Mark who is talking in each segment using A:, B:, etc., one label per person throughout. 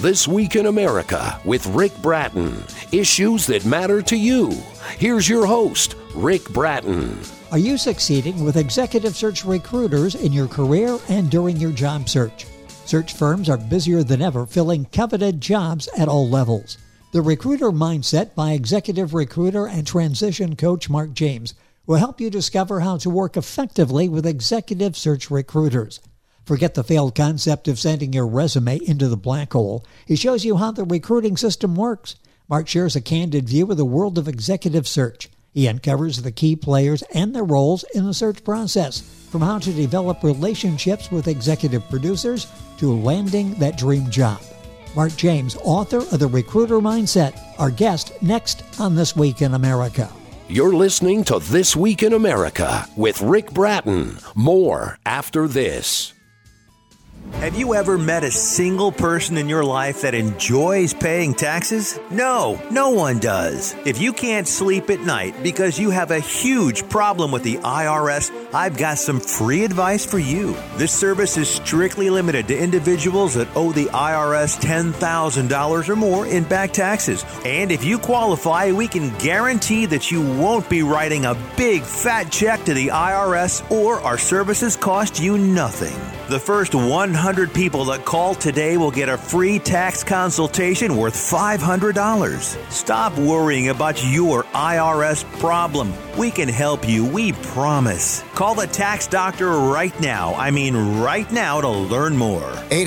A: This Week in America with Rick Bratton. Issues that matter to you. Here's your host, Rick Bratton.
B: Are you succeeding with executive search recruiters in your career and during your job search? Search firms are busier than ever filling coveted jobs at all levels. The Recruiter Mindset by executive recruiter and transition coach Mark James will help you discover how to work effectively with executive search recruiters. Forget the failed concept of sending your resume into the black hole. He shows you how the recruiting system works. Mark shares a candid view of the world of executive search. He uncovers the key players and their roles in the search process, from how to develop relationships with executive producers to landing that dream job. Mark James, author of The Recruiter Mindset, our guest next on This Week in America.
A: You're listening to This Week in America with Rick Bratton. More after this.
C: Have you ever met a single person in your life that enjoys paying taxes? No, no one does. If you can't sleep at night because you have a huge problem with the IRS, I've got some free advice for you. This service is strictly limited to individuals that owe the IRS $10,000 or more in back taxes. And if you qualify, we can guarantee that you won't be writing a big fat check to the IRS, or our services cost you nothing. The first 100 people that call today will get a free tax consultation worth $500. Stop worrying about your IRS problem. We can help you, we promise. Call the tax doctor right now. I mean right now to learn more.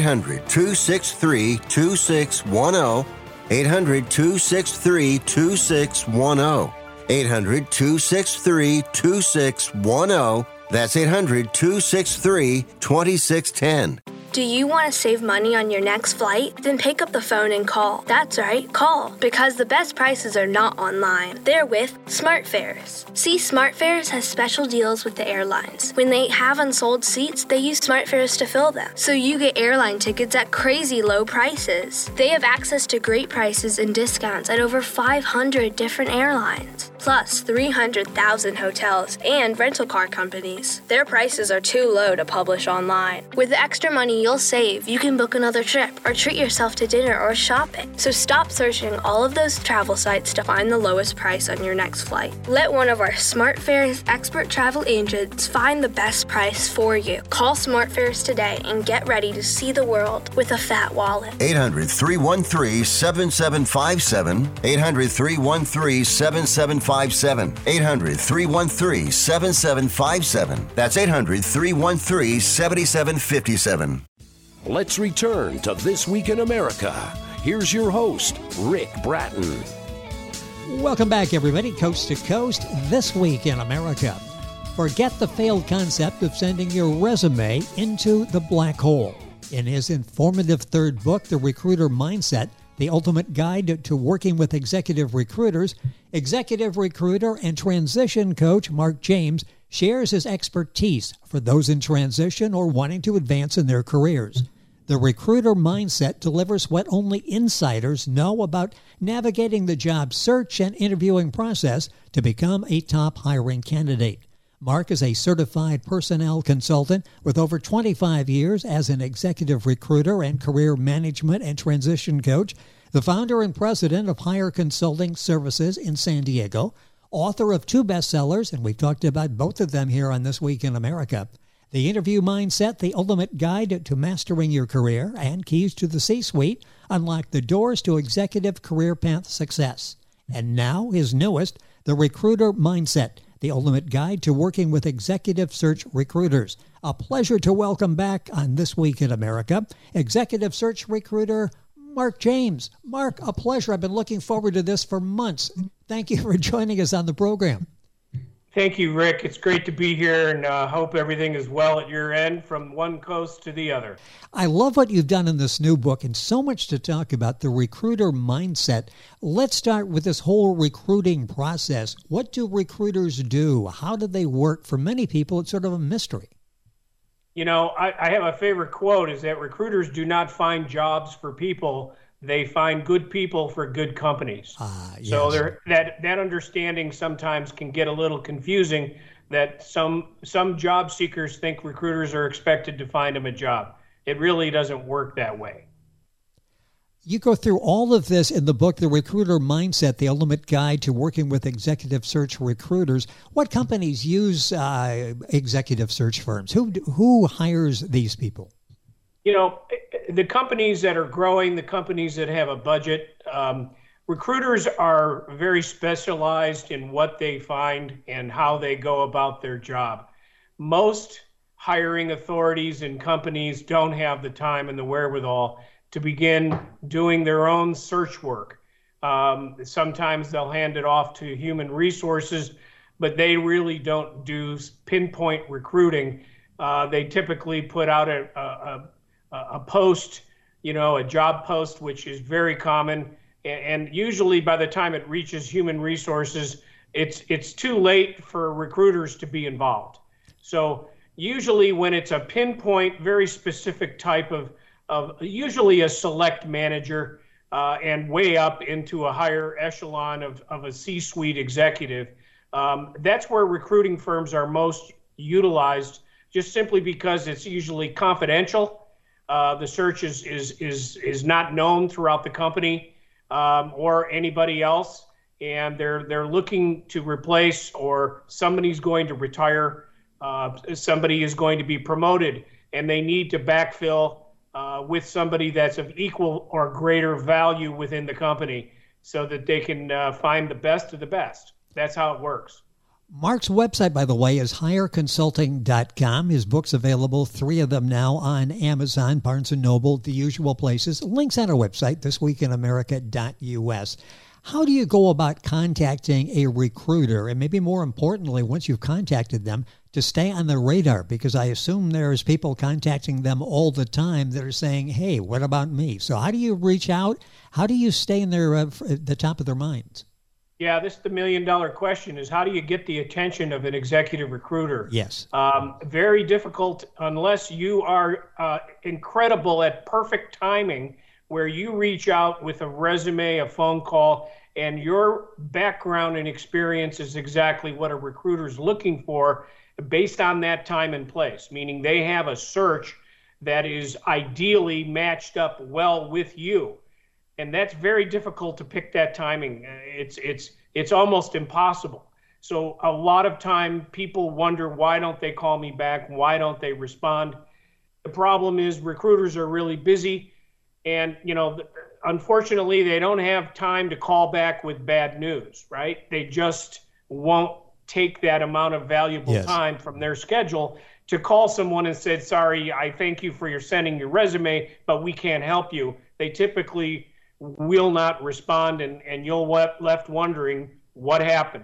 D: 800-263-2610. 800-263-2610. 800-263-2610. That's 800-263-2610.
E: Do you want to save money on your next flight? Then pick up the phone and call. That's right, call. Because the best prices are not online. They're with SmartFares. See, SmartFares has special deals with the airlines. When they have unsold seats, they use SmartFares to fill them. So you get airline tickets at crazy low prices. They have access to great prices and discounts at over 500 different airlines. Plus 300,000 hotels and rental car companies. Their prices are too low to publish online. With the extra money you'll save, you can book another trip or treat yourself to dinner or shopping. So stop searching all of those travel sites to find the lowest price on your next flight. Let one of our SmartFares expert travel agents find the best price for you. Call SmartFares today and get ready to see the world with a fat wallet.
D: 800-313-7757. 800-313-7757. 800-313-7757. That's 800-313-7757.
A: Let's return to This Week in America. Here's your host, Rick Bratton.
B: Welcome back, everybody, coast to coast, This Week in America. Forget the failed concept of sending your resume into the black hole. In his informative third book, The Recruiter Mindset, the ultimate guide to working with executive recruiters, executive recruiter and transition coach Mark James shares his expertise for those in transition or wanting to advance in their careers. The Recruiter Mindset delivers what only insiders know about navigating the job search and interviewing process to become a top hiring candidate. Mark is a certified personnel consultant with over 25 years as an executive recruiter and career management and transition coach, the founder and president of Hire Consulting Services in San Diego, author of 2 bestsellers, and we've talked about both of them here on This Week in America, The Interview Mindset, the ultimate guide to mastering your career, and Keys to the C-Suite, unlock the doors to executive career path success. And now his newest, The Recruiter Mindset, the ultimate guide to working with executive search recruiters. A pleasure to welcome back on This Week in America, executive search recruiter Mark James. Mark, a pleasure. I've been looking forward to this for months. Thank you for joining us on the program.
F: Thank you, Rick. It's great to be here, and hope everything is well at your end from one coast to the other.
B: I love what you've done in this new book, and so much to talk about, The Recruiter Mindset. Let's start with this whole recruiting process. What do recruiters do? How do they work? For many people, it's sort of a mystery.
F: You know, I have a favorite quote, is that recruiters do not find jobs for people. They find good people for good companies.
B: Yes.
F: So that understanding sometimes can get a little confusing, that some job seekers think recruiters are expected to find them a job. It really doesn't work that way.
B: You go through all of this in the book, The Recruiter Mindset, The Ultimate Guide to Working with Executive Search Recruiters. What companies use executive search firms? Who hires these people?
F: The companies that are growing, the companies that have a budget, recruiters are very specialized in what they find and how they go about their job. Most hiring authorities and companies don't have the time and the wherewithal to begin doing their own search work. Sometimes they'll hand it off to human resources, but they really don't do pinpoint recruiting. They typically put out a post, a job post, which is very common. And usually by the time it reaches human resources, it's too late for recruiters to be involved. So usually when it's a pinpoint, very specific type of usually a select manager and way up into a higher echelon of a C-suite executive, that's where recruiting firms are most utilized, just simply because it's usually confidential. The search is not known throughout the company or anybody else, and they're looking to replace, or somebody's going to retire, somebody is going to be promoted, and they need to backfill with somebody that's of equal or greater value within the company, so that they can find the best of the best. That's how it works.
B: Mark's website, by the way, is hireconsulting.com. His book's available, 3 of them now, on Amazon, Barnes & Noble, the usual places. Links on our website, thisweekinamerica.us. How do you go about contacting a recruiter? And maybe more importantly, once you've contacted them, to stay on the radar? Because I assume there's people contacting them all the time that are saying, hey, what about me? So how do you reach out? How do you stay in the top of their minds?
F: Yeah, this is the million-dollar question, is how do you get the attention of an executive recruiter?
B: Yes.
F: Very difficult unless you are incredible at perfect timing, where you reach out with a resume, a phone call, and your background and experience is exactly what a recruiter's looking for based on that time and place, meaning they have a search that is ideally matched up well with you. And that's very difficult to pick that timing. It's almost impossible. So a lot of time people wonder, why don't they call me back? Why don't they respond? The problem is recruiters are really busy, and unfortunately they don't have time to call back with bad news, right? They just won't take that amount of valuable time from their schedule to call someone and say, sorry, I thank you for sending your resume, but we can't help you. They typically will not respond, and you'll left wondering what happened.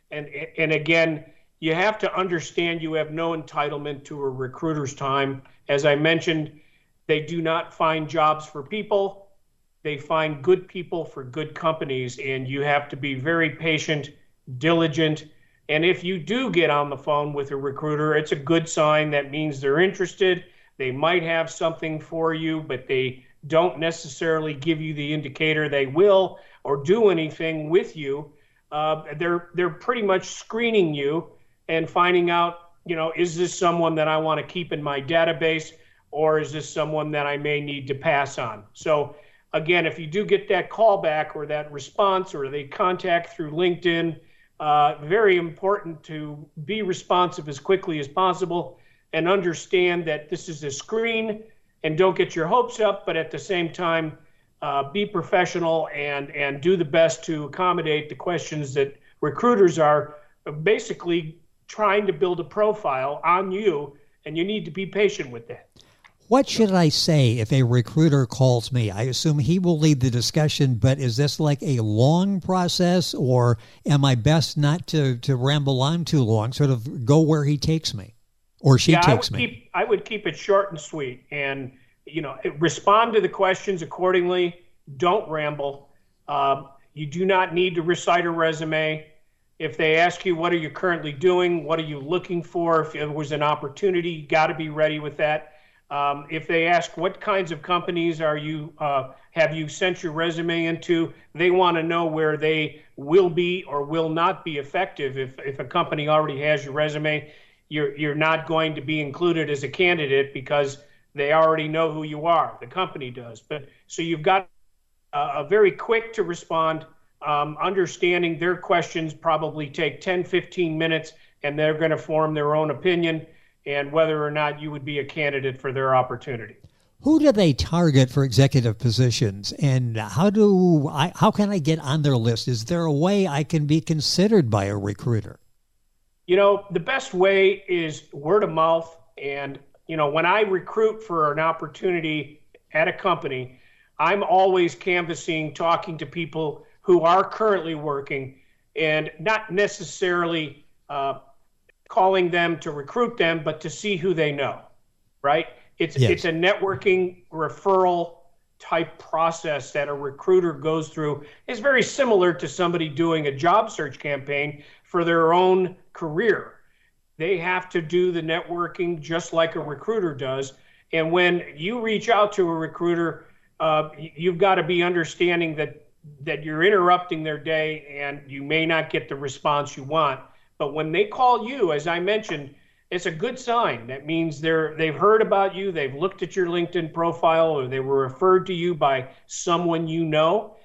F: And again, you have to understand you have no entitlement to a recruiter's time. As I mentioned, they do not find jobs for people. They find good people for good companies, and you have to be very patient, diligent. And if you do get on the phone with a recruiter, it's a good sign. That means they're interested. They might have something for you, but they don't necessarily give you the indicator they will or do anything with you. They're pretty much screening you and finding out, is this someone that I want to keep in my database, or is this someone that I may need to pass on? So again, if you do get that call back or that response, or they contact through LinkedIn, very important to be responsive as quickly as possible and understand that this is a screen, and don't get your hopes up, but at the same time, be professional and do the best to accommodate the questions that recruiters are basically trying to build a profile on you, and you need to be patient with that.
B: What should I say if a recruiter calls me? I assume he will lead the discussion, but is this like a long process, or am I best not to ramble on too long, sort of go where he takes me or she takes me?
F: I would keep it short and sweet, and respond to the questions accordingly. Don't ramble. You do not need to recite a resume. If they ask you, what are you currently doing? What are you looking for? If there was an opportunity, you got to be ready with that. If they ask, what kinds of companies have you sent your resume into? They want to know where they will be or will not be effective. If a company already has your resume, you're not going to be included as a candidate because they already know who you are. The company does. But so you've got very quick to respond, understanding their questions probably take 10, 15 minutes, and they're going to form their own opinion and whether or not you would be a candidate for their opportunity.
B: Who do they target for executive positions, and how can I get on their list? Is there a way I can be considered by a recruiter?
F: The best way is word of mouth. And, when I recruit for an opportunity at a company, I'm always canvassing, talking to people who are currently working, and not necessarily calling them to recruit them, but to see who they know, right? It's a networking referral type process that a recruiter goes through. It's very similar to somebody doing a job search campaign for their own career. They have to do the networking just like a recruiter does. And when you reach out to a recruiter, you've got to be understanding that you're interrupting their day and you may not get the response you want. But when they call you, as I mentioned, it's a good sign. That means they've heard about you, they've looked at your LinkedIn profile, or they were referred to you by someone you know.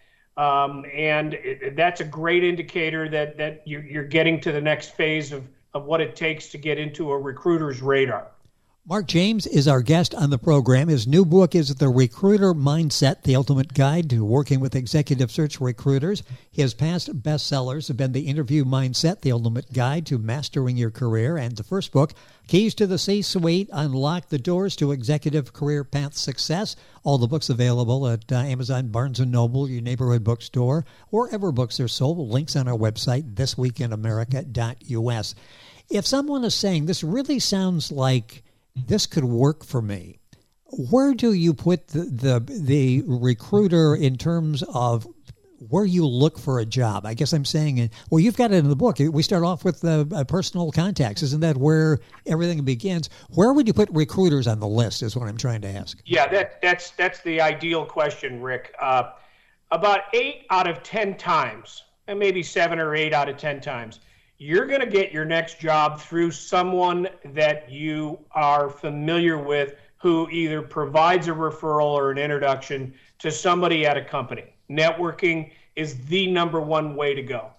F: And that's a great indicator that you're getting to the next phase of what it takes to get into a recruiter's radar.
B: Mark James is our guest on the program. His new book is The Recruiter Mindset, The Ultimate Guide to Working with Executive Search Recruiters. His past bestsellers have been The Interview Mindset, The Ultimate Guide to Mastering Your Career, and the first book, Keys to the C-Suite, Unlock the Doors to Executive Career Path Success. All the books available at Amazon, Barnes & Noble, your neighborhood bookstore, wherever books are sold. Links on our website, thisweekinamerica.us. If someone is saying, this really sounds like this could work for me, where do you put the recruiter in terms of where you look for a job? I guess I'm saying, well, you've got it in the book. We start off with personal contacts. Isn't that where everything begins? Where would you put recruiters on the list is what I'm trying to ask.
F: Yeah, that's the ideal question, Rick. About 8 out of 10 times, and maybe 7 or 8 out of 10 times, you're going to get your next job through someone that you are familiar with who either provides a referral or an introduction to somebody at a company. Networking is the number one way to go.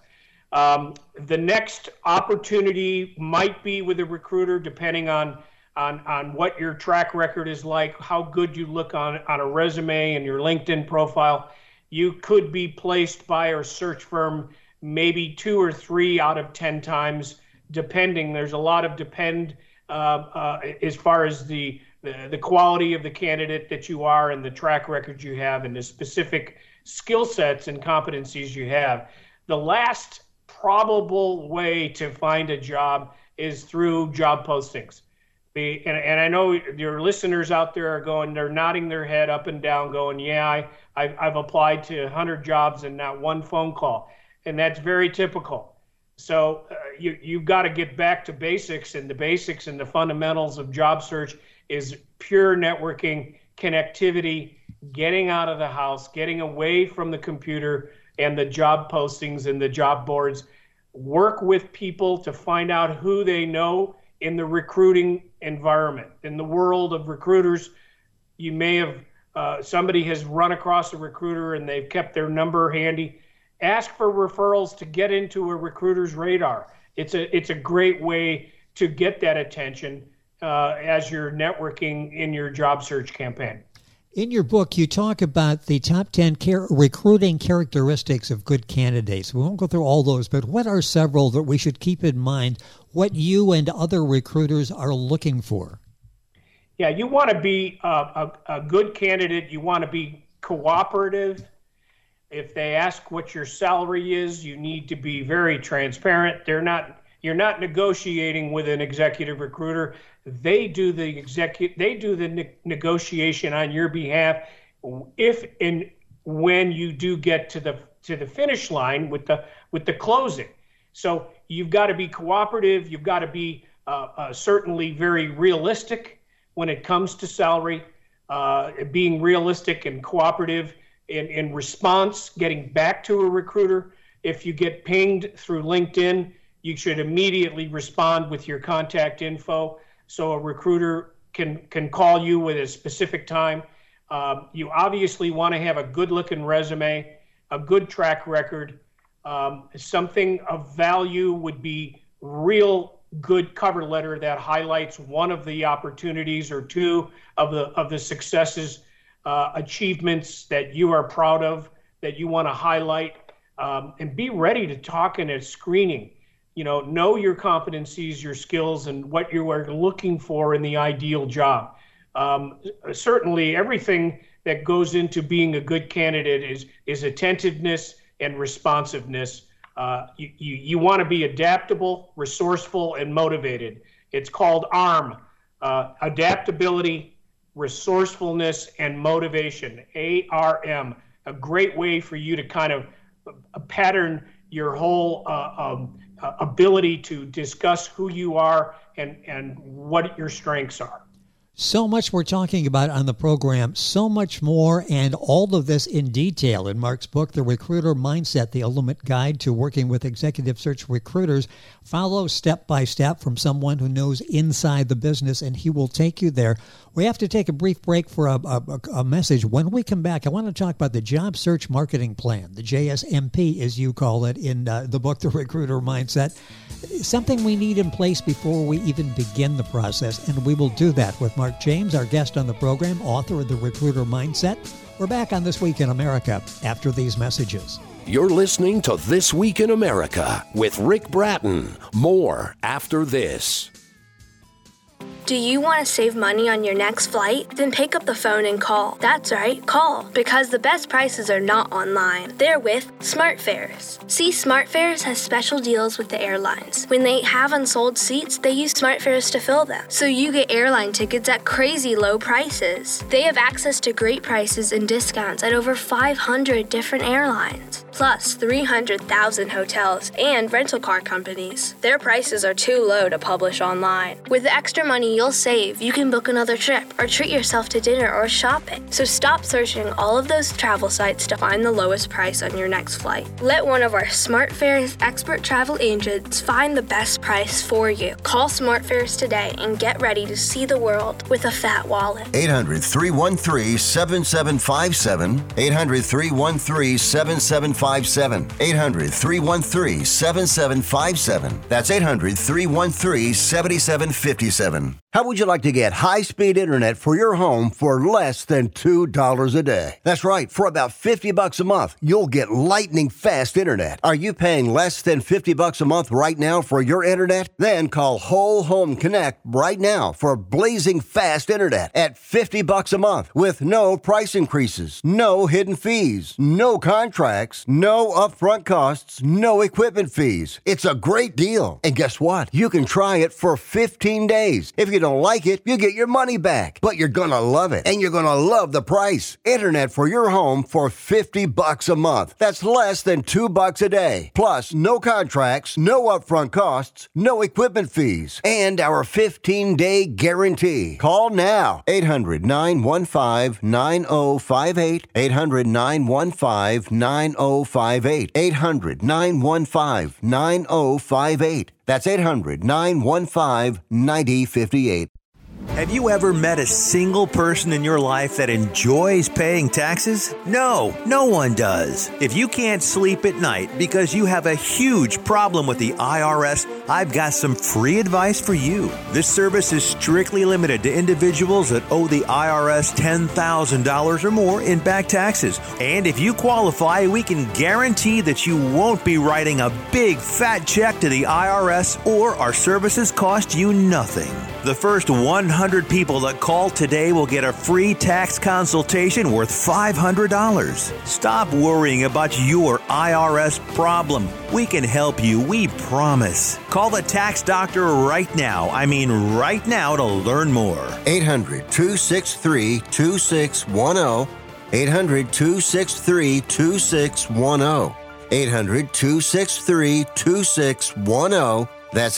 F: The next opportunity might be with a recruiter, depending on what your track record is like, how good you look on a resume and your LinkedIn profile. You could be placed by a search firm maybe 2 or 3 out of 10 times, depending. There's a lot of depend as far as the quality of the candidate that you are and the track record you have and the specific skill sets and competencies you have. The last probable way to find a job is through job postings. And I know your listeners out there they're nodding their head up and down going, yeah, I've applied to 100 jobs and not one phone call. And that's very typical. So you've got to get back to basics, and the basics and the fundamentals of job search is pure networking, connectivity, getting out of the house, getting away from the computer and the job postings and the job boards. Work with people to find out who they know in the recruiting environment. In the world of recruiters, you may have, somebody has run across a recruiter and they've kept their number handy. Ask for referrals to get into a recruiter's radar. It's a great way to get that attention as you're networking in your job search campaign.
B: In your book, you talk about the top 10 recruiting characteristics of good candidates. We won't go through all those, but what are several that we should keep in mind, what you and other recruiters are looking for?
F: Yeah, you want to be a good candidate. You want to be cooperative. If they ask what your salary is, you need to be very transparent. You're not negotiating with an executive recruiter. They do the negotiation on your behalf. If and when you do get to the finish line with the closing, so you've got to be cooperative. You've got to be certainly very realistic when it comes to salary. Being realistic and cooperative in response, getting back to a recruiter. If you get pinged through LinkedIn, you should immediately respond with your contact info so a recruiter can call you with a specific time. You obviously want to have a good-looking resume, a good track record. Something of value would be real good cover letter that highlights one of the opportunities or two of the successes, achievements that you are proud of, that you want to highlight, and be ready to talk in a screening. Know your competencies, your skills, and what you are looking for in the ideal job. Certainly, everything that goes into being a good candidate is attentiveness and responsiveness. You want to be adaptable, resourceful, and motivated. It's called ARM, adaptability, resourcefulness, and motivation, ARM. A great way for you to kind of pattern your whole ability to discuss who you are and what your strengths are.
B: So much we're talking about on the program, so much more, and all of this in detail in Mark's book, The Recruiter Mindset, The Ultimate Guide to Working with Executive Search Recruiters. Follow step by step from someone who knows inside the business, and he will take you there. We have to take a brief break for a message. When we come back, I want to talk about the Job Search Marketing Plan, the JSMP, as you call it in the book, The Recruiter Mindset. Something we need in place before we even begin the process, and we will do that with Mark James, our guest on the program, author of The Recruiter Mindset. We're back on This Week in America after these messages.
A: You're listening to This Week in America with Rick Bratton. More after this.
E: Do you want to save money on your next flight? Then pick up the phone and call. That's right, call. Because the best prices are not online. They're with SmartFares. See, SmartFares has special deals with the airlines. When they have unsold seats, they use SmartFares to fill them. So you get airline tickets at crazy low prices. They have access to great prices and discounts at over 500 different airlines. Plus 300,000 hotels and rental car companies. Their prices are too low to publish online. With the extra money you'll save, you can book another trip or treat yourself to dinner or shopping. So stop searching all of those travel sites to find the lowest price on your next flight. Let one of our SmartFares expert travel agents find the best price for you. Call SmartFares today and get ready to see the world with a fat wallet.
D: 800-313-7757. 800-313-7757. 800-313-7757. That's 800-313-7757. How would you like to get high-speed internet for your home for less than $2 a day? That's right. For about $50 a month, you'll get lightning-fast internet. Are you paying less than $50 a month right now for your internet? Then call Whole Home Connect right now for blazing fast internet at $50 a month with no price increases, no hidden fees, no contracts, no upfront costs, no equipment fees. It's a great deal. And guess what? You can try it for 15 days. If you don't like it, you get your money back. But you're going to love it, and you're going to love the price. Internet for your home for $50 a month. That's less than $2 a day. Plus, no contracts, no upfront costs, no equipment fees, and our 15-day guarantee. Call now. 800-915-9058. 800-915-9058. 800-915-9058. That's 800-915-9058.
C: Have you ever met a single person in your life that enjoys paying taxes? No, no one does. If you can't sleep at night because you have a huge problem with the IRS, I've got some free advice for you. This service is strictly limited to individuals that owe the IRS $10,000 or more in back taxes. And if you qualify, we can guarantee that you won't be writing a big fat check to the IRS, or our services cost you nothing. The first 100 people that call today will get a free tax consultation worth $500. Stop worrying about your IRS problem. We can help you, we promise. Call the tax doctor right now. I mean right now, to learn more.
D: 800-263-2610. 800-263-2610. 800-263-2610. That's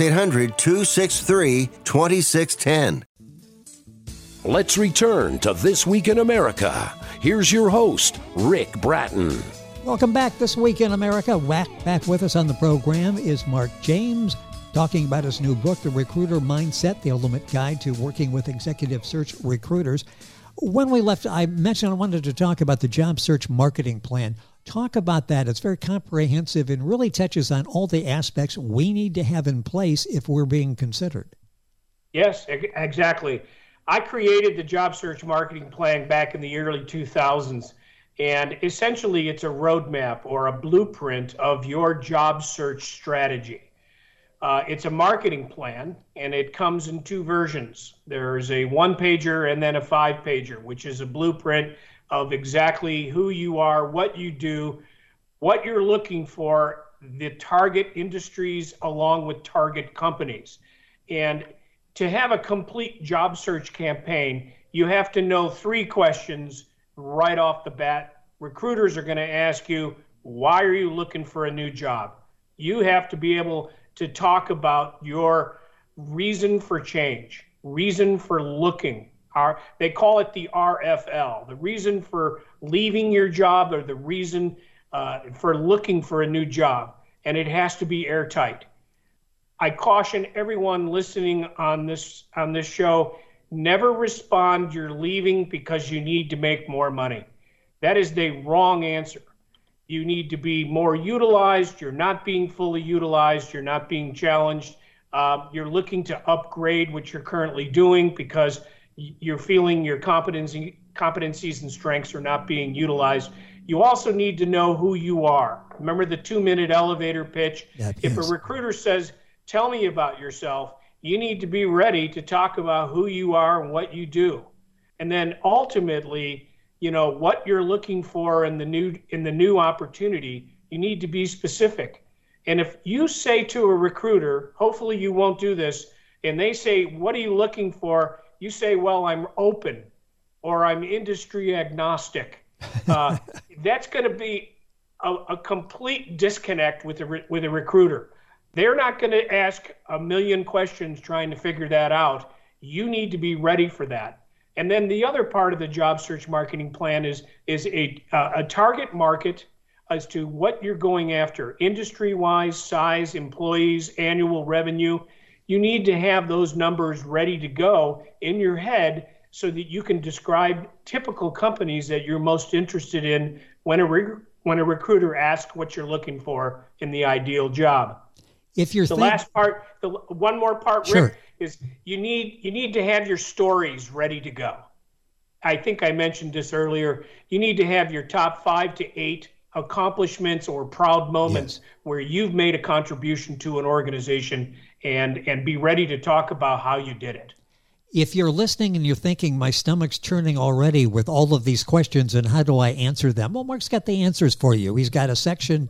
D: 800-263-2610.
A: Let's return to This Week in America. Here's your host, Rick Bratton.
B: Welcome back. This Week in America. Back with us on the program is Mark James, talking about his new book, The Recruiter Mindset, The Ultimate Guide to Working with Executive Search Recruiters. When we left, I mentioned I wanted to talk about the job search marketing plan. Talk about that. It's very comprehensive and really touches on all the aspects we need to have in place if we're being considered.
F: Yes, exactly. I created the job search marketing plan back in the early 2000s, and essentially it's a roadmap or a blueprint of your job search strategy. It's a marketing plan, and it comes in two versions. There's a one-pager and then a five-pager, which is a blueprint of exactly who you are, what you do, what you're looking for, the target industries along with target companies. And to have a complete job search campaign, you have to know three questions right off the bat. Recruiters are going to ask you, why are you looking for a new job? You have to be able to talk about your reason for change, reason for looking. They call it the RFL, the reason for leaving your job or the reason for looking for a new job. And it has to be airtight. I caution everyone listening on this show, never respond you're leaving because you need to make more money. That is the wrong answer. You need to be more utilized. You're not being fully utilized. You're not being challenged. You're looking to upgrade what you're currently doing because you're feeling your competencies and strengths are not being utilized. You also need to know who you are. Remember the 2-minute elevator pitch? If a recruiter says, tell me about yourself, you need to be ready to talk about who you are and what you do. And then ultimately, what you're looking for in the new opportunity, you need to be specific. And if you say to a recruiter, hopefully you won't do this, and they say, what are you looking for? You say, well, I'm open or I'm industry agnostic. That's going to be a complete disconnect with a recruiter. They're not going to ask a million questions trying to figure that out. You need to be ready for that. And then the other part of the job search marketing plan is a target market as to what you're going after, industry-wise, size, employees, annual revenue. You need to have those numbers ready to go in your head so that you can describe typical companies that you're most interested in when a recruiter asks what you're looking for in the ideal job.
B: If you're
F: one more part,
B: sure,
F: Rick, is you need to have your stories ready to go. I think I mentioned this earlier. You need to have your top 5 to 8 accomplishments or proud moments where you've made a contribution to an organization and be ready to talk about how you did it.
B: If you're listening and you're thinking, my stomach's churning already with all of these questions and how do I answer them? Well, Mark's got the answers for you. He's got a section,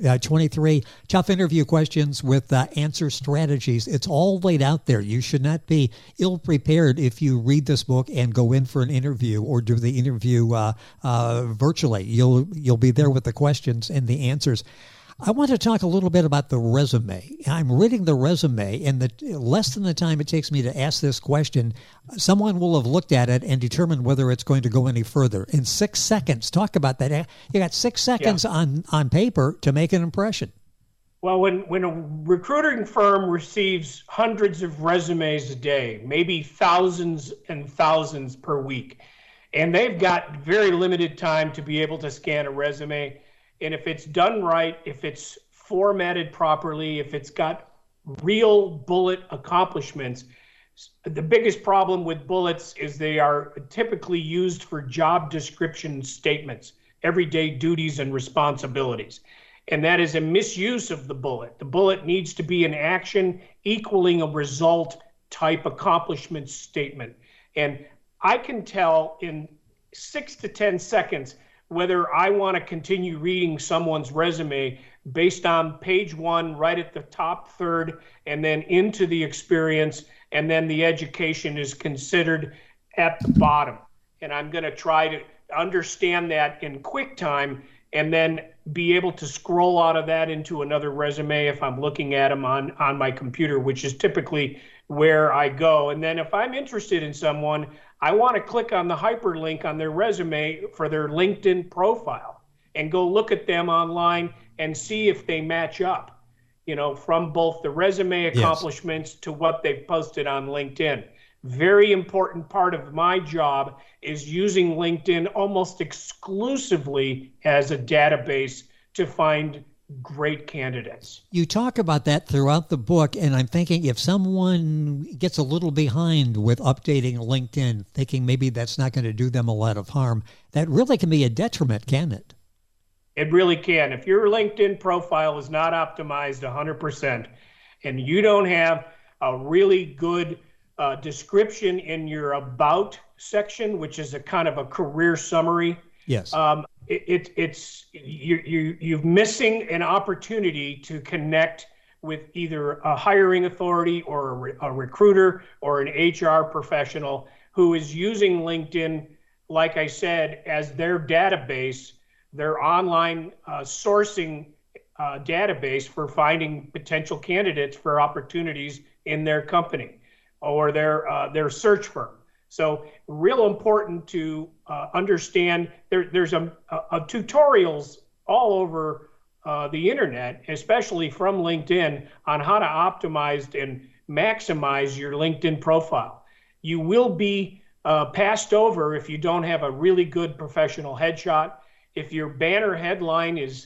B: 23 tough interview questions with answer strategies. It's all laid out there. You should not be ill-prepared if you read this book and go in for an interview or do the interview virtually. You'll be there with the questions and the answers. I want to talk a little bit about the resume. I'm reading the resume, and less than the time it takes me to ask this question, someone will have looked at it and determined whether it's going to go any further. In 6 seconds, talk about that. You got 6 seconds on paper to make an impression.
F: Well, when a recruiting firm receives hundreds of resumes a day, maybe thousands and thousands per week, and they've got very limited time to be able to scan a resume, and if it's done right, if it's formatted properly, if it's got real bullet accomplishments, the biggest problem with bullets is they are typically used for job description statements, everyday duties and responsibilities. And that is a misuse of the bullet. The bullet needs to be an action equaling a result type accomplishment statement. And I can tell in 6 to 10 seconds whether I want to continue reading someone's resume based on page 1, right at the top third, and then into the experience, and then the education is considered at the bottom. And I'm going to try to understand that in quick time and then be able to scroll out of that into another resume if I'm looking at them on my computer, which is typically where I go. And then if I'm interested in someone, I want to click on the hyperlink on their resume for their LinkedIn profile and go look at them online and see if they match up, from both the resume accomplishments to what they've posted on LinkedIn. very important part of my job is using LinkedIn almost exclusively as a database to find great candidates.
B: You talk about that throughout the book, and I'm thinking if someone gets a little behind with updating LinkedIn, thinking maybe that's not going to do them a lot of harm, that really can be a detriment, can it?
F: It really can. If your LinkedIn profile is not optimized 100% and you don't have a really good description in your about section, which is a kind of a career summary,
B: yes,
F: you're missing an opportunity to connect with either a hiring authority or a recruiter or an HR professional who is using LinkedIn, like I said, as their database, their online sourcing database for finding potential candidates for opportunities in their company or their search firm. So real important to understand. There's a tutorials all over the internet, especially from LinkedIn, on how to optimize and maximize your LinkedIn profile. You will be passed over if you don't have a really good professional headshot. If your banner headline is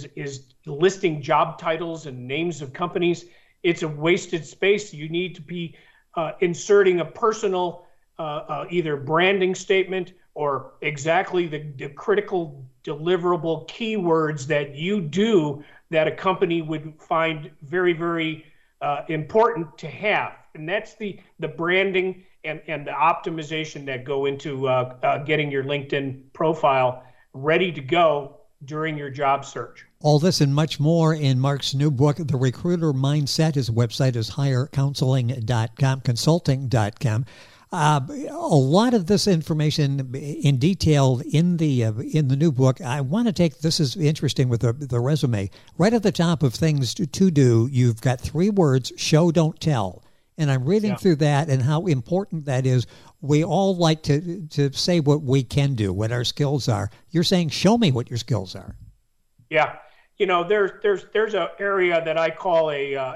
F: listing job titles and names of companies, it's a wasted space. You need to be inserting a personal either branding statement or exactly the critical deliverable keywords that you do that a company would find very, very important to have. And that's the branding and the optimization that go into getting your LinkedIn profile ready to go during your job search.
B: All this and much more in Mark's new book, The Recruiter Mindset. His website is hirecounseling.com, consulting.com. A lot of this information in detail in the new book. I want to take, this is interesting with the resume. Right at the top of things to do, you've got 3 words, show, don't tell. And I'm reading through that and how important that is. We all like to say what we can do, what our skills are. You're saying, show me what your skills are.
F: Yeah. You know, there's an area that I call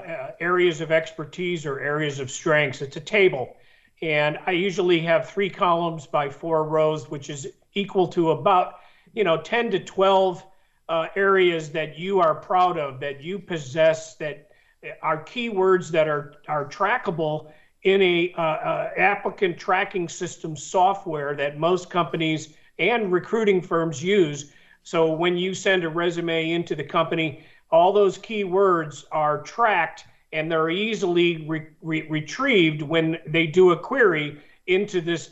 F: areas of expertise or areas of strengths. It's a table. And I usually have 3 columns by 4 rows, which is equal to about, 10 to 12 areas that you are proud of, that you possess, that are keywords that are trackable in a applicant tracking system software that most companies and recruiting firms use. So when you send a resume into the company, all those keywords are tracked and they're easily retrieved when they do a query into this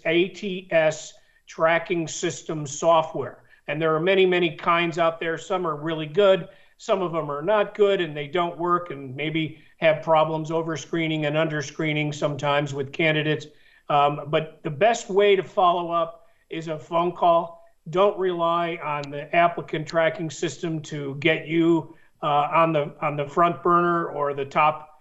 F: ATS tracking system software. And there are many, many kinds out there. Some are really good. Some of them are not good and they don't work and maybe have problems over screening and under screening sometimes with candidates. But the best way to follow up is a phone call. Don't rely on the applicant tracking system to get you on the front burner or the top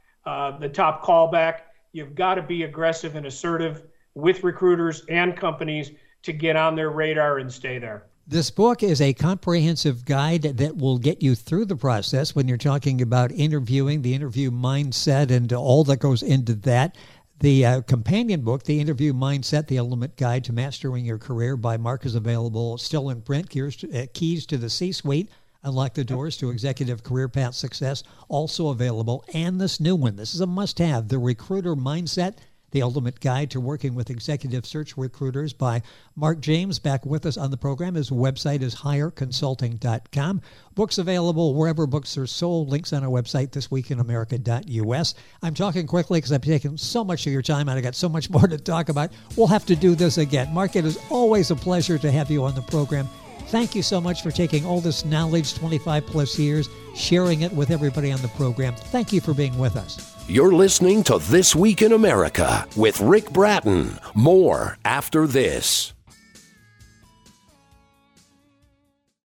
F: callback. You've got to be aggressive and assertive with recruiters and companies to get on their radar and stay there.
B: This book is a comprehensive guide that will get you through the process when you're talking about interviewing, the interview mindset, and all that goes into that. The companion book, The Interview Mindset, The Ultimate Guide to Mastering Your Career by Mark, is available still in print. Keys to the C-Suite, Unlock the Doors to Executive Career Path Success, also available. And this new one, this is a must-have, The Recruiter Mindset, The Ultimate Guide to Working with Executive Search Recruiters by Mark James, back with us on the program. His website is hireconsulting.com. Books available wherever books are sold. Links on our website, thisweekinamerica.us. I'm talking quickly because I've taken so much of your time and I got so much more to talk about. We'll have to do this again. Mark, it is always a pleasure to have you on the program. Thank you so much for taking all this knowledge, 25 plus years, sharing it with everybody on the program. Thank you for being with us.
A: You're listening to This Week in America with Rick Bratton. More after this.